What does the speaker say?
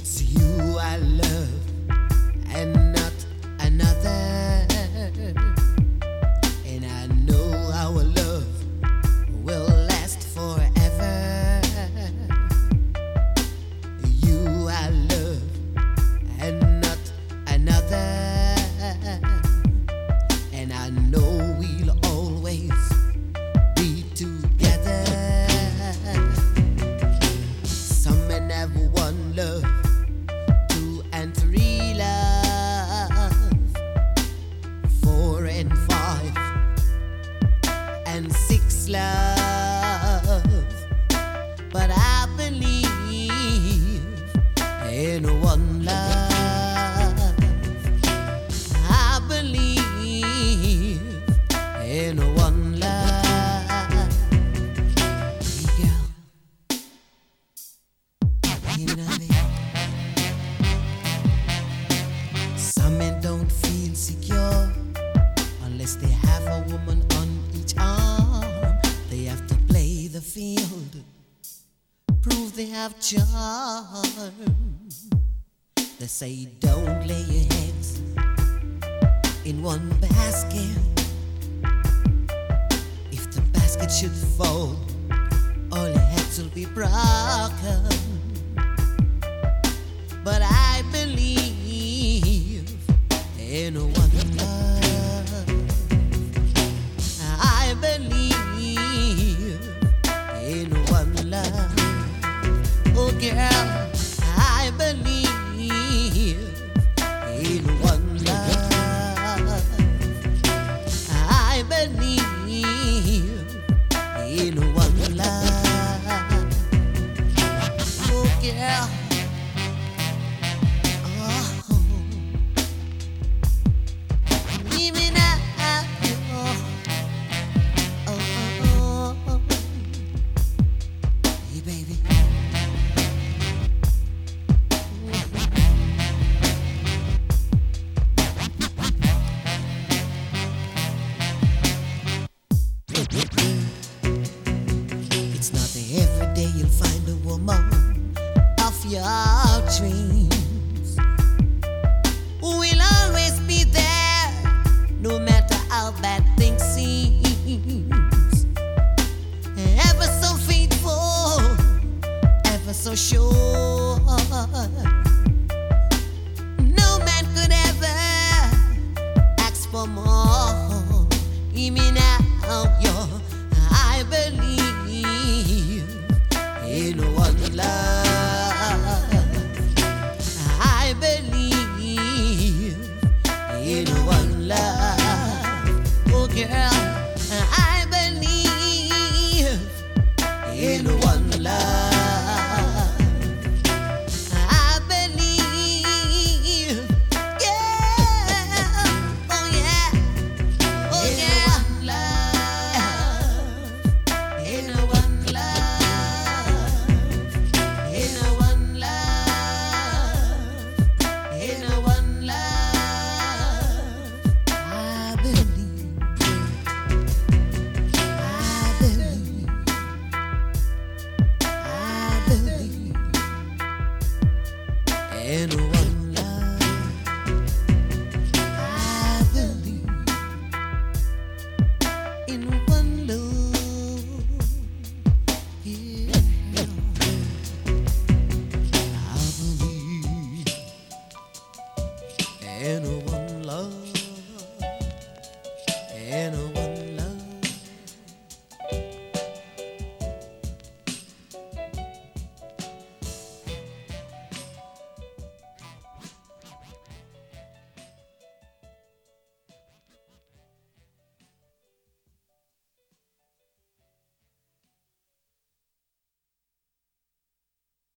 It's you I love and not another. And I know our love will last forever. You I love and not another. And I know we'll always be together. Some men have one love, 2 and 3 love, 4 and 5 and 6 love. But I believe in one love. I believe in one love. Hey girl, you know me. Some men don't feel secure unless they have a woman on each arm. They have to play the field, prove they have charm. They say don't lay your eggs in one basket. If the basket should fall, all your heads will be broken. But I believe in one love. I believe in one love. Oh girl, I believe in one love. I believe in one love. Oh girl. It's not every day you'll find a woman of your dreams who will always be there, no matter how bad things seem. Ever so faithful, ever so sure. No man could ever ask for more. Hear me now, yo. I believe in one love. I believe in one love. Oh girl, I believe in one love. I believe, yeah, oh yeah, oh yeah. In a one love, in a one love, in a one love. I believe, I believe, I believe in one love. I believe in